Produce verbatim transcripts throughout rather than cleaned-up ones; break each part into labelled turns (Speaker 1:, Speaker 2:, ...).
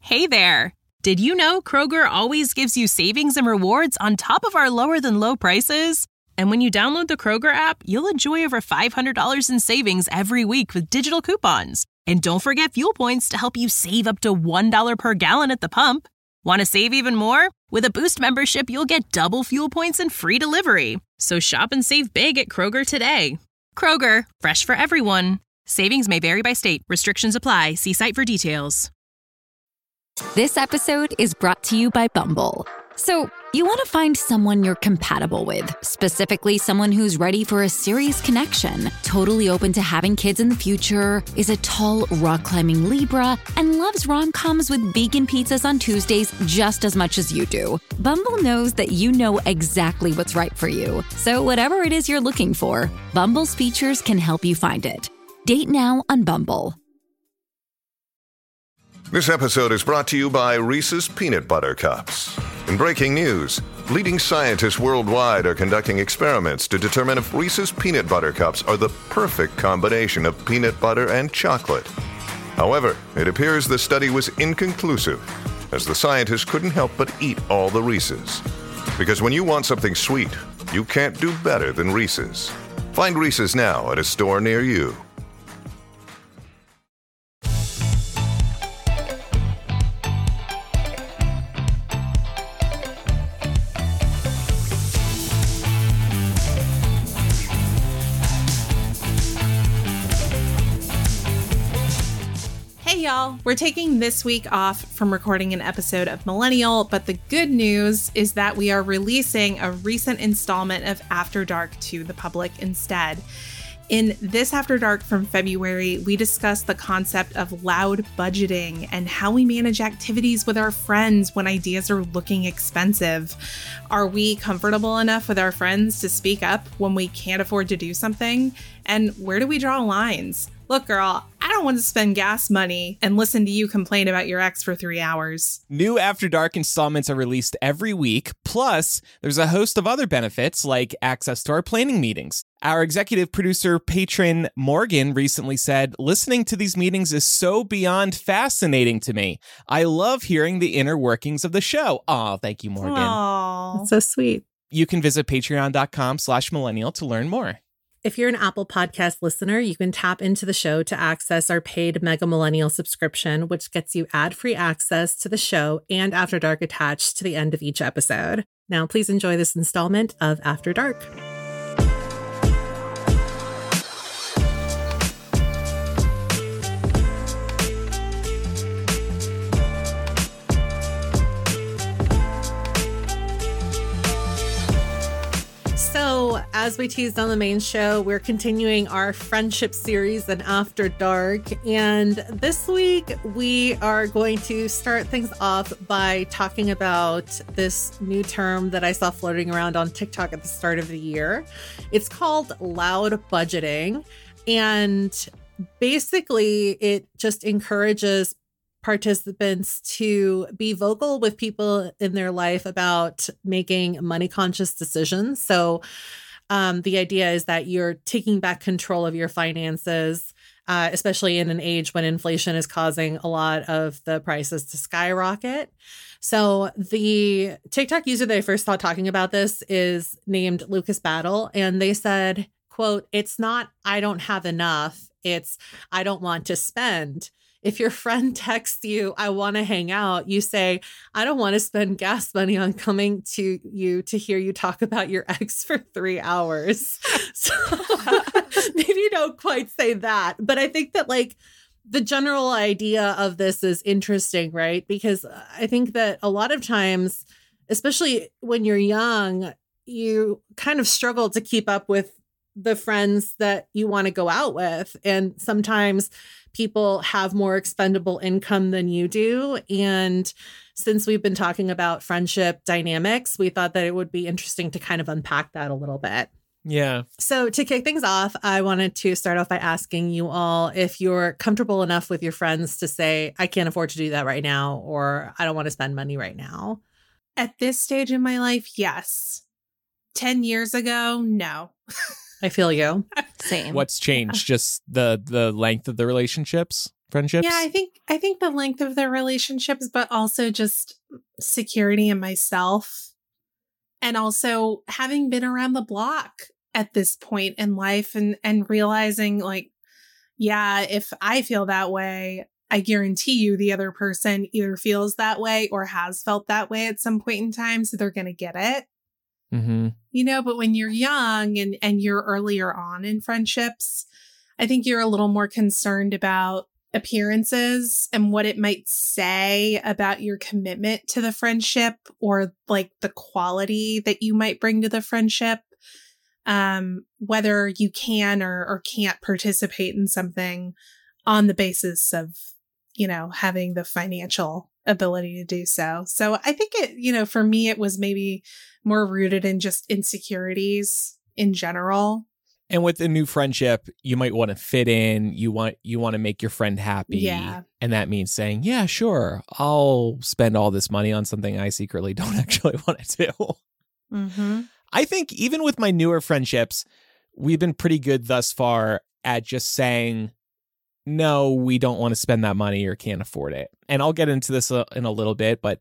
Speaker 1: Hey there! Did you know Kroger always gives you savings and rewards on top of our lower-than-low prices? And when you download the Kroger app, you'll enjoy over five hundred dollars in savings every week with digital coupons. And don't forget fuel points to help you save up to one dollar per gallon at the pump. Want to save even more? With a Boost membership, you'll get double fuel points and free delivery. So shop and save big at Kroger today. Kroger, fresh for everyone. Savings may vary by state. Restrictions apply. See site for details.
Speaker 2: This episode is brought to you by Bumble. So, you want to find someone you're compatible with, specifically someone who's ready for a serious connection, totally open to having kids in the future, is a tall, rock-climbing Libra, and loves rom-coms with vegan pizzas on Tuesdays just as much as you do. Bumble knows that you know exactly what's right for you. So whatever it is you're looking for, Bumble's features can help you find it. Date now on Bumble.
Speaker 3: This episode is brought to you by Reese's Peanut Butter Cups. In breaking news, leading scientists worldwide are conducting experiments to determine if Reese's Peanut Butter Cups are the perfect combination of peanut butter and chocolate. However, it appears the study was inconclusive, as the scientists couldn't help but eat all the Reese's. Because when you want something sweet, you can't do better than Reese's. Find Reese's now at a store near you.
Speaker 4: Y'all, we're taking this week off from recording an episode of Millennial, but the good news is that we are releasing a recent installment of After Dark to the public instead. In this After Dark from February, we discuss the concept of loud budgeting and how we manage activities with our friends when ideas are looking expensive. Are we comfortable enough with our friends to speak up when we can't afford to do something? And where do we draw lines? Look, girl, I don't want to spend gas money and listen to you complain about your ex for three hours.
Speaker 5: New After Dark installments are released every week. Plus, there's a host of other benefits like access to our planning meetings. Our executive producer, patron Morgan, recently said, listening to these meetings is so beyond fascinating to me. I love hearing the inner workings of the show. Aw, thank you, Morgan.
Speaker 4: Aww.
Speaker 6: That's so sweet.
Speaker 5: You can visit patreon.com slash millennial to learn more.
Speaker 6: If you're an Apple Podcast listener, you can tap into the show to access our paid Mega Millennial subscription, which gets you ad-free access to the show and After Dark attached to the end of each episode. Now, please enjoy this installment of After Dark. So, as we teased on the main show, we're continuing our friendship series in After Dark. And this week, we are going to start things off by talking about this new term that I saw floating around on TikTok at the start of the year. It's called loud budgeting. And basically, it just encourages participants to be vocal with people in their life about making money conscious decisions. So um, the idea is that you're taking back control of your finances, uh, especially in an age when inflation is causing a lot of the prices to skyrocket. So the TikTok user that I first saw talking about this is named Lucas Battle. And they said, quote, "It's not, I don't have enough. It's, I don't want to spend. If your friend texts you, I want to hang out, you say, I don't want to spend gas money on coming to you to hear you talk about your ex for three hours. So maybe you don't quite say that. But I think that like the general idea of this is interesting, right? Because I think that a lot of times, especially when you're young, you kind of struggle to keep up with the friends that you want to go out with. And sometimes people have more expendable income than you do. And since we've been talking about friendship dynamics, we thought that it would be interesting to kind of unpack that a little bit.
Speaker 5: Yeah.
Speaker 6: So to kick things off, I wanted to start off by asking you all if you're comfortable enough with your friends to say, I can't afford to do that right now, or I don't want to spend money right now.
Speaker 4: At this stage in my life, yes. Ten years ago, no.
Speaker 6: I feel you.
Speaker 2: Same.
Speaker 5: What's changed? Just the the length of the relationships? friendships?
Speaker 4: Yeah, I think I think the length of their relationships, but also just security in myself. And also having been around the block at this point in life and, and realizing like, yeah, if I feel that way, I guarantee you the other person either feels that way or has felt that way at some point in time. So they're going to get it.
Speaker 5: Mm-hmm.
Speaker 4: You know, but when you're young and, and you're earlier on in friendships, I think you're a little more concerned about appearances and what it might say about your commitment to the friendship or like the quality that you might bring to the friendship. Um, whether you can or, or can't participate in something on the basis of, you know, having the financial ability to do so. So I think it, you know, for me, it was maybe more rooted in just insecurities in general.
Speaker 5: And with a new friendship, you might want to fit in. You want you want to make your friend happy.
Speaker 4: Yeah.
Speaker 5: And that means saying, yeah, sure, I'll spend all this money on something I secretly don't actually want to do.
Speaker 4: Mm-hmm.
Speaker 5: I think even with my newer friendships, we've been pretty good thus far at just saying, no, we don't want to spend that money or can't afford it. And I'll get into this in a little bit, but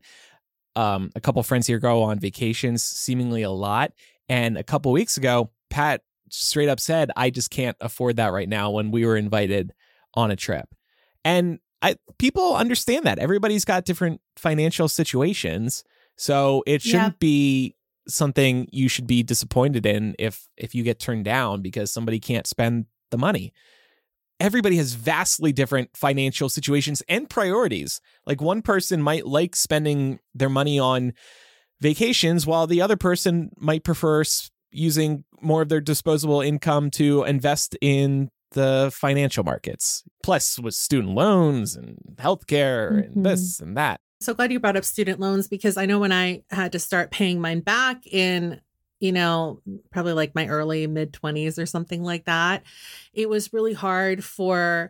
Speaker 5: um, a couple friends here go on vacations seemingly a lot. And a couple weeks ago, Pat straight up said, I just can't afford that right now when we were invited on a trip. And I people understand that. Everybody's got different financial situations. So it shouldn't yeah. be something you should be disappointed in if if you get turned down because somebody can't spend the money. Everybody has vastly different financial situations and priorities. Like one person might like spending their money on vacations while the other person might prefer using more of their disposable income to invest in the financial markets. Plus with student loans and healthcare mm-hmm. and this and that.
Speaker 6: So glad you brought up student loans because I know when I had to start paying mine back in, you know, probably like my early mid twenties or something like that, it was really hard for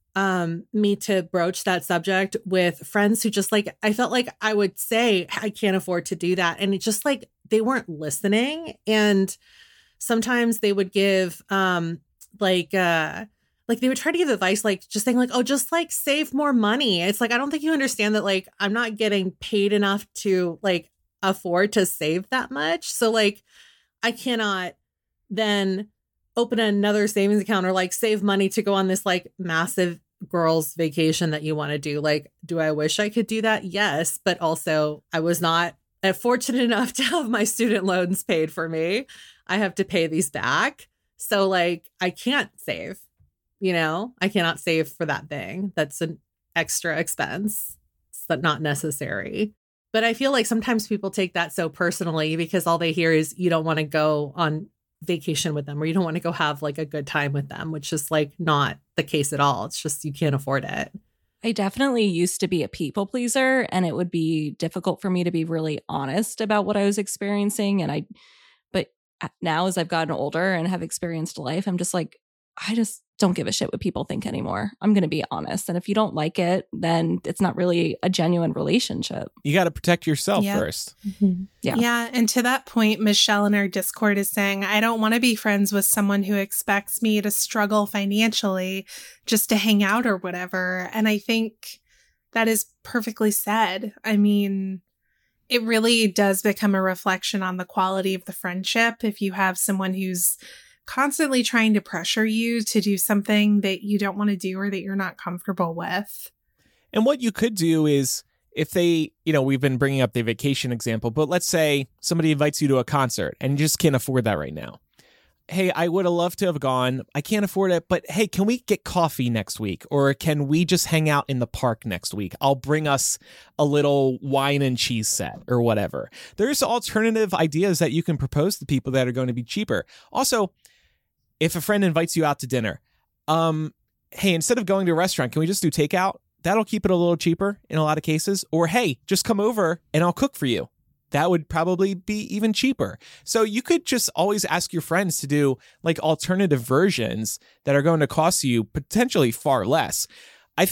Speaker 6: um, me to broach that subject with friends who just like, I felt like I would say, I can't afford to do that. And it just like, they weren't listening. And sometimes they would give um, like, uh, like they would try to give advice, like just saying like, oh, just like save more money. It's like, I don't think you understand that, like, I'm not getting paid enough to like afford to save that much. So like, I cannot then open another savings account or like save money to go on this like massive girls vacation that you want to do. Like, do I wish I could do that? Yes. But also I was not fortunate enough to have my student loans paid for me. I have to pay these back. So like, I can't save. You know, I cannot save for that thing. That's an extra expense. It's not necessary. But I feel like sometimes people take that so personally because all they hear is you don't want to go on vacation with them or you don't want to go have like a good time with them, which is like not the case at all. It's just you can't afford it.
Speaker 7: I definitely used to be a people pleaser and it would be difficult for me to be really honest about what I was experiencing. And I, but now as I've gotten older and have experienced life, I'm just like, I just don't give a shit what people think anymore. I'm going to be honest. And if you don't like it, then it's not really a genuine relationship.
Speaker 5: You got to protect yourself
Speaker 4: yep.
Speaker 5: first.
Speaker 7: Mm-hmm. Yeah.
Speaker 4: Yeah. And to that point, Michelle in our Discord is saying, I don't want to be friends with someone who expects me to struggle financially just to hang out or whatever. And I think that is perfectly said. I mean, it really does become a reflection on the quality of the friendship. If you have someone who's constantly trying to pressure you to do something that you don't want to do or that you're not comfortable with.
Speaker 5: And what you could do is if they, you know, we've been bringing up the vacation example, but let's say somebody invites you to a concert and you just can't afford that right now. Hey, I would have loved to have gone. I can't afford it, but hey, can we get coffee next week? Or can we just hang out in the park next week? I'll bring us a little wine and cheese set or whatever. There's alternative ideas that you can propose to people that are going to be cheaper. Also, if a friend invites you out to dinner, um, hey, instead of going to a restaurant, can we just do takeout? That'll keep it a little cheaper in a lot of cases. Or, hey, just come over and I'll cook for you. That would probably be even cheaper. So you could just always ask your friends to do like alternative versions that are going to cost you potentially far less. I think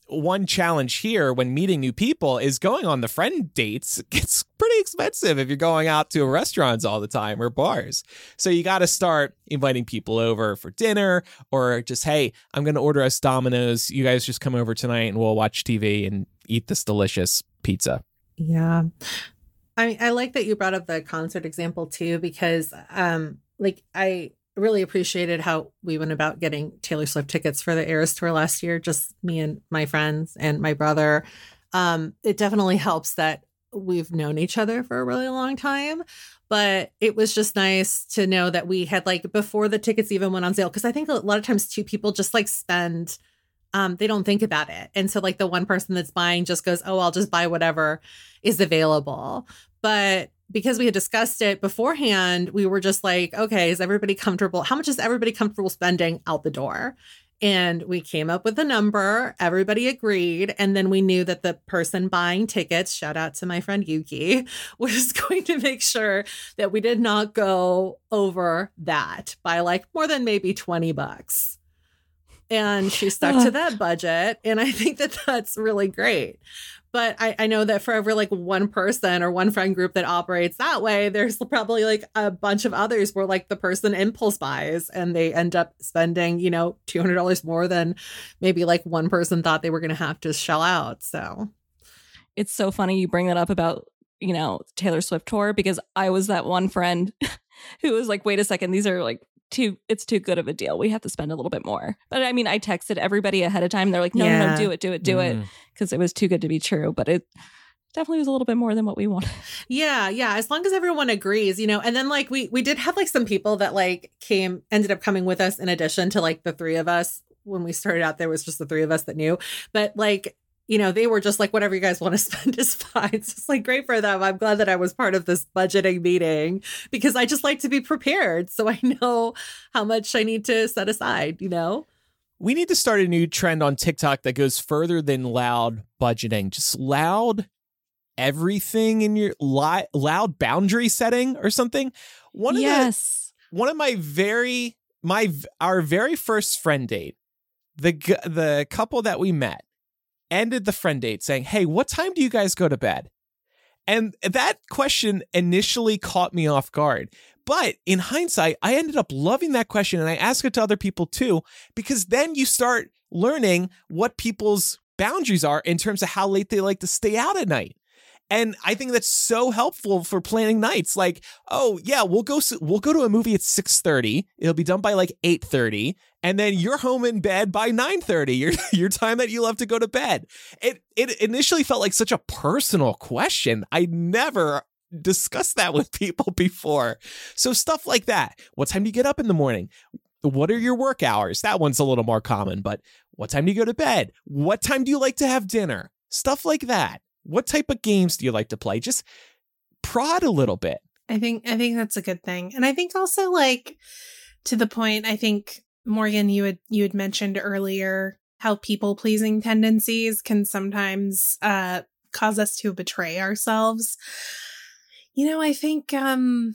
Speaker 5: one challenge here when meeting new people is going on the friend dates. It's pretty expensive if you're going out to restaurants all the time or bars. So you got to start inviting people over for dinner, or just, hey, I'm going to order us Domino's. You guys just come over tonight and we'll watch T V and eat this delicious pizza.
Speaker 6: Yeah. I I like that you brought up the concert example too, because um like I really appreciated how we went about getting Taylor Swift tickets for the Eras Tour last year, just me and my friends and my brother. Um, it definitely helps that we've known each other for a really long time, but it was just nice to know that we had, like, before the tickets even went on sale, because I think a lot of times two people just like spend, um, they don't think about it. And so like the one person that's buying just goes, oh, I'll just buy whatever is available. But because we had discussed it beforehand, we were just like, okay, is everybody comfortable? How much is everybody comfortable spending out the door? And we came up with a number. Everybody agreed. And then we knew that the person buying tickets, shout out to my friend Yuki, was going to make sure that we did not go over that by like more than maybe twenty bucks. And she stuck to that budget. And I think that that's really great. But I, I know that for every like one person or one friend group that operates that way, there's probably like a bunch of others where like the person impulse buys and they end up spending, you know, two hundred dollars more than maybe like one person thought they were going to have to shell out. So
Speaker 7: it's so funny you bring that up about, you know, Taylor Swift tour, because I was that one friend who was like, wait a second, these are like too, it's too good of a deal. We have to spend a little bit more. But I mean, I texted everybody ahead of time. They're like, no, yeah. no, no, do it, do it, do mm. it. Because it was too good to be true. But it definitely was a little bit more than what we wanted.
Speaker 6: Yeah. Yeah. As long as everyone agrees, you know, and then like we, we did have like some people that like came, ended up coming with us in addition to like the three of us. When we started out, there was just the three of us that knew. But like, you know, they were just like, whatever you guys want to spend is fine. So it's like great for them. I'm glad that I was part of this budgeting meeting because I just like to be prepared. So I know how much I need to set aside, you know?
Speaker 5: We need to start a new trend on TikTok that goes further than loud budgeting. Just loud everything in your li- loud boundary setting or something. One of
Speaker 7: yes.
Speaker 5: the, one of my very, my, our very first friend date, the the couple that we met, ended the friend date saying, hey, what time do you guys go to bed? And that question initially caught me off guard. But in hindsight, I ended up loving that question. And I ask it to other people too, because then you start learning what people's boundaries are in terms of how late they like to stay out at night. And I think that's so helpful for planning nights. Like, oh yeah, we'll go we'll go to a movie at six thirty. It'll be done by like eight thirty, and then you're home in bed by nine thirty. Your your time that you love to go to bed. It it initially felt like such a personal question. I never discussed that with people before. So stuff like that. What time do you get up in the morning? What are your work hours? That one's a little more common, but what time do you go to bed? What time do you like to have dinner? Stuff like that. What type of games do you like to play? Just prod a little bit.
Speaker 4: I think I think that's a good thing. And I think also, like, to the point, I think, Morgan, you had you had mentioned earlier how people-pleasing tendencies can sometimes uh, cause us to betray ourselves. You know, I think um,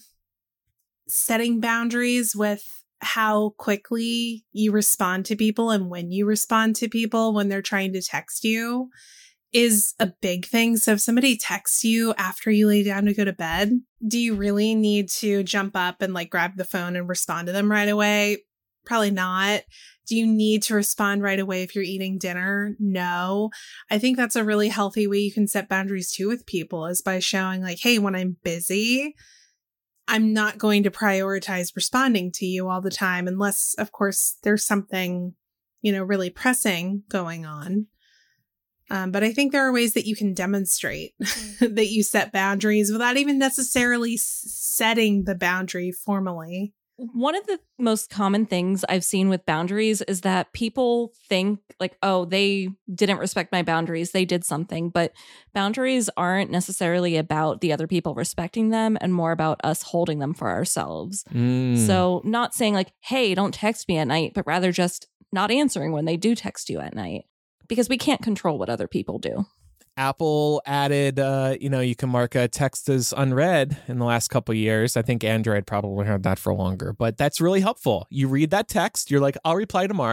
Speaker 4: setting boundaries with how quickly you respond to people and when you respond to people when they're trying to text you is a big thing. So if somebody texts you after you lay down to go to bed, do you really need to jump up and like grab the phone and respond to them right away? Probably not. Do you need to respond right away if you're eating dinner? No. I think that's a really healthy way you can set boundaries too with people, is by showing like, hey, when I'm busy, I'm not going to prioritize responding to you all the time, unless, of course, there's something, you know, really pressing going on. Um, but I think there are ways that you can demonstrate that you set boundaries without even necessarily s- setting the boundary formally.
Speaker 7: One of the most common things I've seen with boundaries is that people think like, oh, they didn't respect my boundaries. They did something. But boundaries aren't necessarily about the other people respecting them and more about us holding them for ourselves.
Speaker 5: Mm.
Speaker 7: So not saying like, hey, don't text me at night, but rather just not answering when they do text you at night. Because we can't control what other people do.
Speaker 5: Apple added, uh, you know, you can mark a text as unread in the last couple of years. I think Android probably had that for longer, but that's really helpful. You read that text, you're like, I'll reply tomorrow.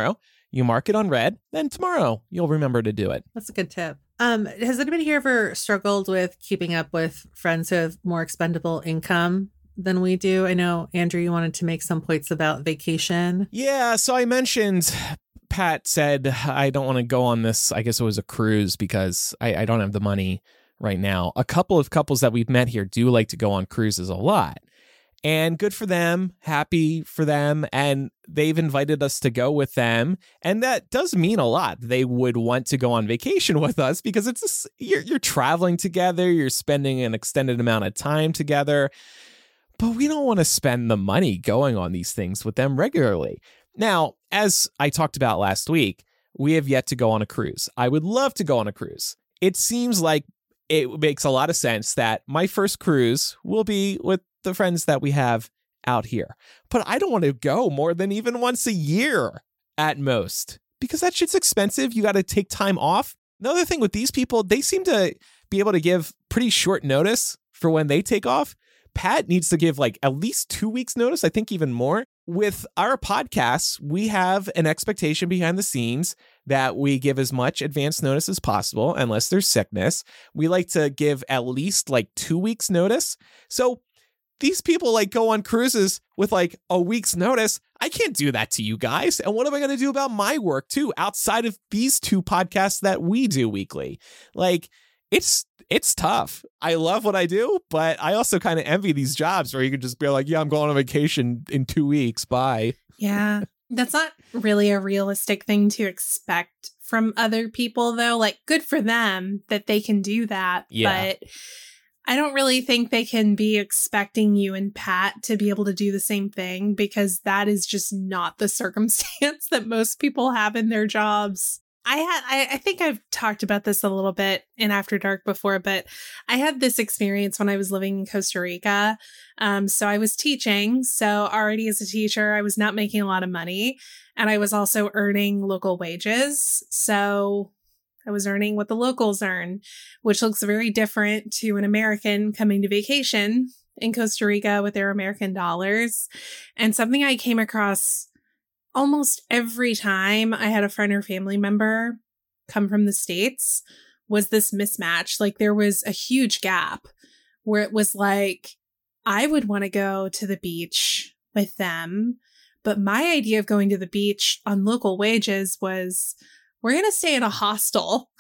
Speaker 5: you mark it on red, then tomorrow you'll remember to do it.
Speaker 6: That's a good tip. Um, has anybody here ever struggled with keeping up with friends who have more expendable income than we do? I know, Andrew, you wanted to make some points about vacation.
Speaker 5: Yeah, so I mentioned, Pat said, I don't want to go on this, I guess it was a cruise because I, I don't have the money right now. A couple of couples that we've met here do like to go on cruises a lot. And good for them, happy for them, and they've invited us to go with them. And that does mean a lot. They would want to go on vacation with us because it's just, you're, you're traveling together, you're spending an extended amount of time together. But we don't want to spend the money going on these things with them regularly. Now, as I talked about last week, we have yet to go on a cruise. I would love to go on a cruise. It seems like it makes a lot of sense that my first cruise will be with the friends that we have out here. But I don't want to go more than even once a year at most because that shit's expensive. You got to take time off. Another thing with these people, they seem to be able to give pretty short notice for when they take off. Pat needs to give like at least two weeks notice, I think even more. With our podcasts, we have an expectation behind the scenes that we give as much advance notice as possible, unless there's sickness. We like to give at least like two weeks notice. So these people like go on cruises with like a week's notice. I can't do that to you guys. And what am I going to do about my work too, outside of these two podcasts that we do weekly? Like, it's it's tough. I love what I do, but I also kind of envy these jobs where you can just be like, yeah, I'm going on vacation in two weeks. Bye.
Speaker 4: Yeah. That's not really a realistic thing to expect from other people, though. Like, good for them that they can do that.
Speaker 5: Yeah.
Speaker 4: But I don't really think they can be expecting you and Pat to be able to do the same thing because that is just not the circumstance that most people have in their jobs. I had, I, I think I've talked about this a little bit in After Dark before, but I had this experience when I was living in Costa Rica. Um, so I was teaching. So already as a teacher, I was not making a lot of money. And I was also earning local wages. So I was earning what the locals earn, which looks very different to an American coming to vacation in Costa Rica with their American dollars. And something I came across almost every time I had a friend or family member come from the States was this mismatch. Like, there was a huge gap where it was like, I would want to go to the beach with them, but my idea of going to the beach on local wages was, we're going to stay in a hostel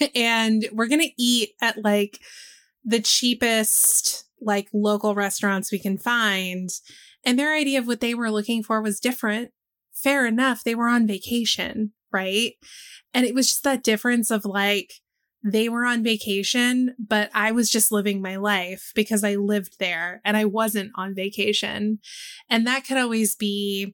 Speaker 4: and we're going to eat at like the cheapest, like local restaurants we can find. And their idea of what they were looking for was different. Fair enough. They were on vacation, right? And it was just that difference of like, they were on vacation, but I was just living my life because I lived there and I wasn't on vacation. And that could always be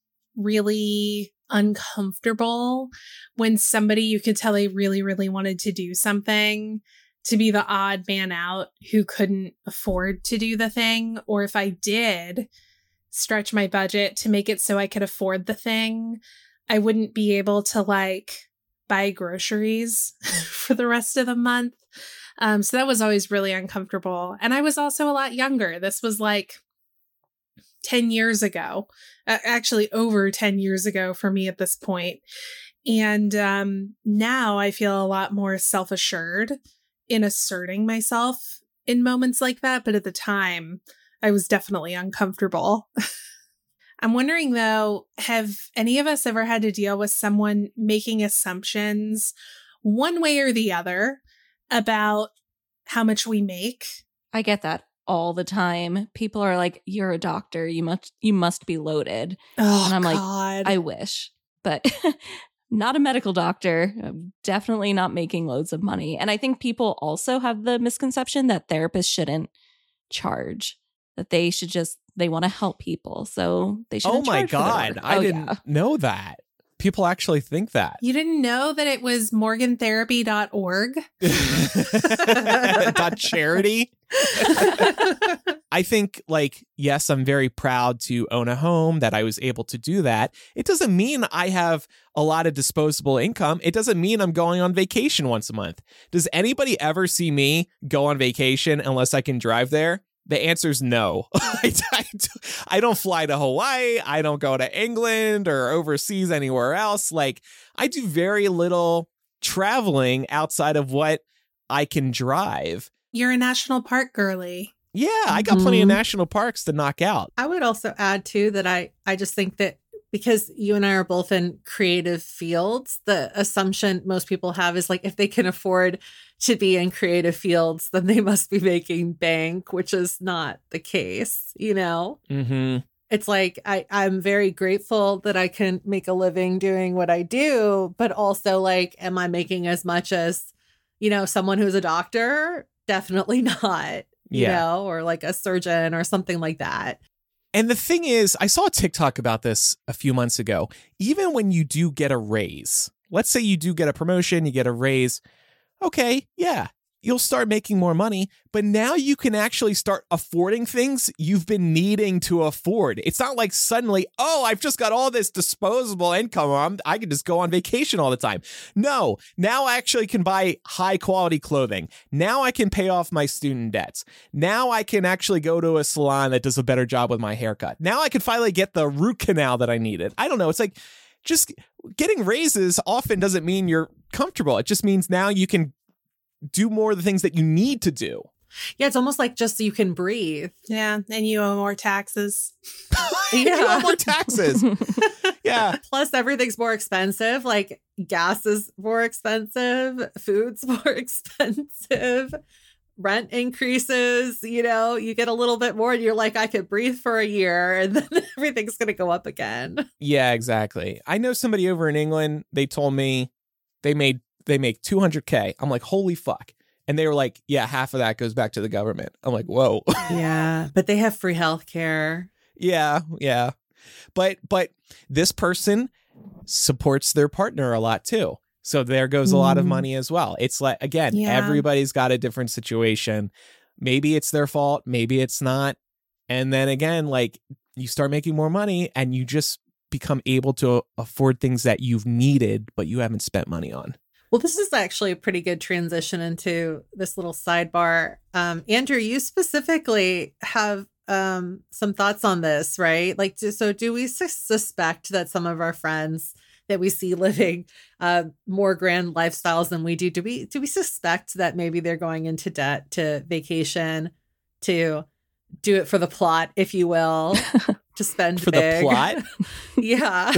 Speaker 4: really uncomfortable when somebody you could tell they really, really wanted to do something to be the odd man out who couldn't afford to do the thing. Or if I did stretch my budget to make it so I could afford the thing, I wouldn't be able to like buy groceries for the rest of the month. Um, so that was always really uncomfortable. And I was also a lot younger. This was like ten years ago, uh, actually over ten years ago for me at this point. And um, now I feel a lot more self-assured in asserting myself in moments like that. But at the time, I was definitely uncomfortable. I'm wondering, though, have any of us ever had to deal with someone making assumptions one way or the other about how much we make?
Speaker 7: I get that all the time. People are like, you're a doctor. You must you must be loaded.
Speaker 4: Oh,
Speaker 7: and I'm
Speaker 4: God.
Speaker 7: like, I wish. But not a medical doctor. I'm definitely not making loads of money. And I think people also have the misconception that therapists shouldn't charge. That they should just, they want to help people. So they should.
Speaker 5: Oh my God. I
Speaker 7: oh,
Speaker 5: didn't
Speaker 7: yeah.
Speaker 5: know that. People actually think that.
Speaker 4: You didn't know that it was morgan therapy dot org?
Speaker 5: Dot charity. I think, like, yes, I'm very proud to own a home, that I was able to do that. It doesn't mean I have a lot of disposable income. It doesn't mean I'm going on vacation once a month. Does anybody ever see me go on vacation unless I can drive there? The answer is no. I, I, I don't fly to Hawaii. I don't go to England or overseas anywhere else. Like, I do very little traveling outside of what I can drive.
Speaker 4: You're a national park girly.
Speaker 5: Yeah, I got mm-hmm. plenty of national parks to knock out.
Speaker 6: I would also add, too, that I, I just think that because you and I are both in creative fields, the assumption most people have is like, if they can afford to be in creative fields, then they must be making bank, which is not the case, you know?
Speaker 5: Mm-hmm.
Speaker 6: It's like, I, I'm very grateful that I can make a living doing what I do, but also like, am I making as much as, you know, someone who's a doctor? Definitely not, you
Speaker 5: yeah.
Speaker 6: know, or like a surgeon or something like that.
Speaker 5: And the thing is, I saw a TikTok about this a few months ago. Even when you do get a raise, let's say you do get a promotion, you get a raise. Okay, yeah, you'll start making more money, but now you can actually start affording things you've been needing to afford. It's not like suddenly, oh, I've just got all this disposable income. I'm, I can just go on vacation all the time. No, now I actually can buy high quality clothing. Now I can pay off my student debts. Now I can actually go to a salon that does a better job with my haircut. Now I can finally get the root canal that I needed. I don't know. It's like just getting raises often doesn't mean you're comfortable. It just means now you can do more of the things that you need to do.
Speaker 6: Yeah, it's almost like just so you can breathe.
Speaker 4: Yeah, and you owe more taxes.
Speaker 5: Yeah. You owe more taxes. Yeah.
Speaker 6: Plus everything's more expensive. Like gas is more expensive. Food's more expensive. Rent increases, you know, you get a little bit more and you're like, I could breathe for a year and then everything's going to go up again.
Speaker 5: Yeah, exactly. I know somebody over in England, they told me they made they make two hundred K. I'm like, holy fuck. And they were like, yeah, half of that goes back to the government. I'm like, whoa.
Speaker 6: Yeah, but they have free healthcare.
Speaker 5: Yeah, yeah. But but this person supports their partner a lot too. So there goes a lot of money as well. It's like, again, yeah. Everybody's got a different situation. Maybe it's their fault. Maybe it's not. And then again, like you start making more money and you just become able to afford things that you've needed, but you haven't spent money on.
Speaker 6: Well, this is actually a pretty good transition into this little sidebar. Um, Andrew, you specifically have um, some thoughts on this, right? Like, so do we su- suspect that some of our friends that we see living uh, more grand lifestyles than we do, do we do we suspect that maybe they're going into debt to vacation, to do it for the plot, if you will, to spend
Speaker 5: for
Speaker 6: big.
Speaker 5: the plot?
Speaker 6: Yeah.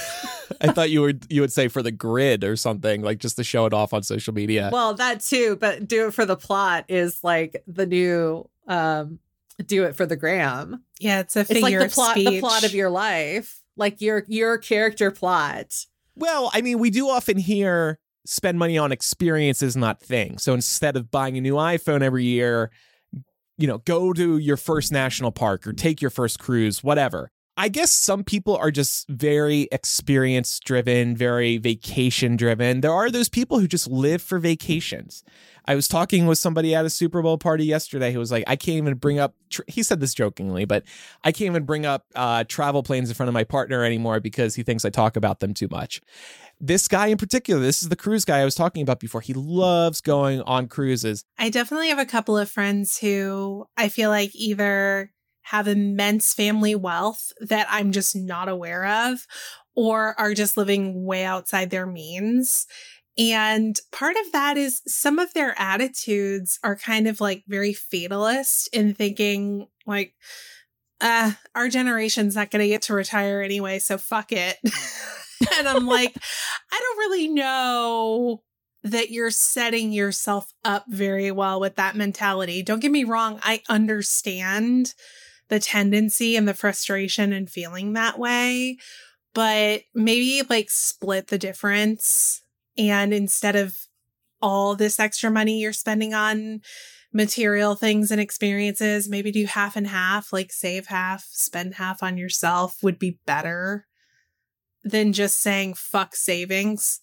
Speaker 5: I thought you would you would say for the grid or something, like just to show it off on social media.
Speaker 6: Well, that too, but do it for the plot is like the new um, do it for the gram.
Speaker 4: Yeah, it's a figure
Speaker 6: it's like the
Speaker 4: of
Speaker 6: plot,
Speaker 4: speech.
Speaker 6: the plot of your life. Like your your character plot.
Speaker 5: Well, I mean, we do often hear spend money on experiences, not things. So instead of buying a new iPhone every year, you know, go to your first national park or take your first cruise, whatever. I guess some people are just very experience driven, very vacation driven. There are those people who just live for vacations. I was talking with somebody at a Super Bowl party yesterday who was like, I can't even bring up, tra- he said this jokingly, but I can't even bring up uh, travel plans in front of my partner anymore because he thinks I talk about them too much. This guy in particular, this is the cruise guy I was talking about before. He loves going on cruises.
Speaker 4: I definitely have a couple of friends who I feel like either have immense family wealth that I'm just not aware of, or are just living way outside their means. And part of that is some of their attitudes are kind of like very fatalist in thinking like, uh, our generation's not going to get to retire anyway, so fuck it. And I'm like, I don't really know that you're setting yourself up very well with that mentality. Don't get me wrong. I understand the tendency and the frustration and feeling that way, but maybe like split the difference. And instead of all this extra money you're spending on material things and experiences, maybe do half and half, like save half, spend half on yourself would be better than just saying fuck savings.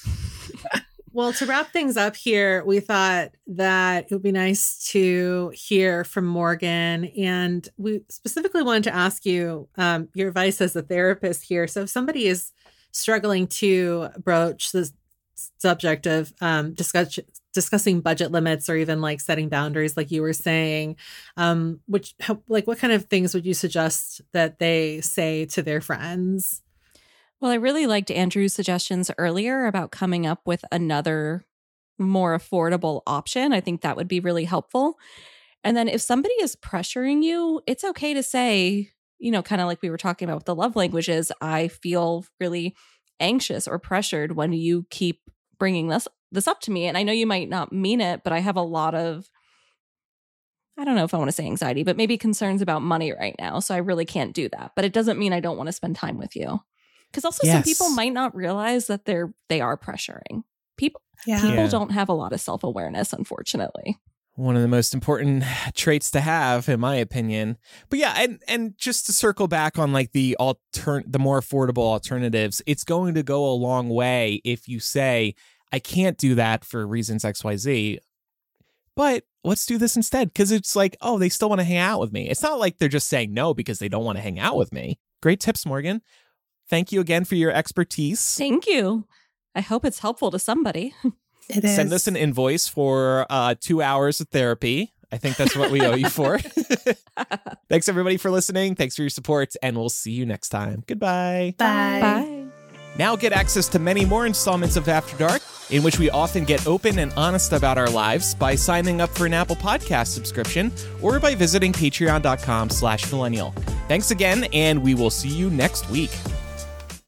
Speaker 6: Well, to wrap things up here, we thought that it would be nice to hear from Morgan. And we specifically wanted to ask you um, your advice as a therapist here. So if somebody is struggling to broach the subject of um, discuss- discussing budget limits or even like setting boundaries, like you were saying, um, which how, like what kind of things would you suggest that they say to their friends?
Speaker 7: Well, I really liked Andrew's suggestions earlier about coming up with another more affordable option. I think that would be really helpful. And then if somebody is pressuring you, it's okay to say, you know, kind of like we were talking about with the love languages, I feel really anxious or pressured when you keep bringing this this up to me. And I know you might not mean it, but I have a lot of, I don't know if I want to say anxiety, but maybe concerns about money right now. So I really can't do that. But it doesn't mean I don't want to spend time with you. Because also
Speaker 5: Yes.
Speaker 7: some people might not realize that they're they are pressuring. People
Speaker 4: Yeah.
Speaker 7: people
Speaker 5: Yeah.
Speaker 7: don't have a lot of self-awareness, unfortunately.
Speaker 5: One of the most important traits to have, in my opinion. But yeah, and and just to circle back on like the alter the more affordable alternatives, it's going to go a long way if you say, I can't do that for reasons X Y Z, but let's do this instead. Because it's like, oh, they still want to hang out with me. It's not like they're just saying no because they don't want to hang out with me. Great tips, Morgan. Thank you again for your expertise.
Speaker 7: Thank you. I hope it's helpful to somebody.
Speaker 4: It is.
Speaker 5: Send us an invoice for uh, two hours of therapy. I think that's what we owe you for. Thanks, everybody, for listening. Thanks for your support, and we'll see you next time. Goodbye.
Speaker 4: Bye.
Speaker 7: Bye.
Speaker 5: Now get access to many more installments of After Dark, in which we often get open and honest about our lives by signing up for an Apple Podcast subscription or by visiting patreon.com slash millennial. Thanks again, and we will see you next week.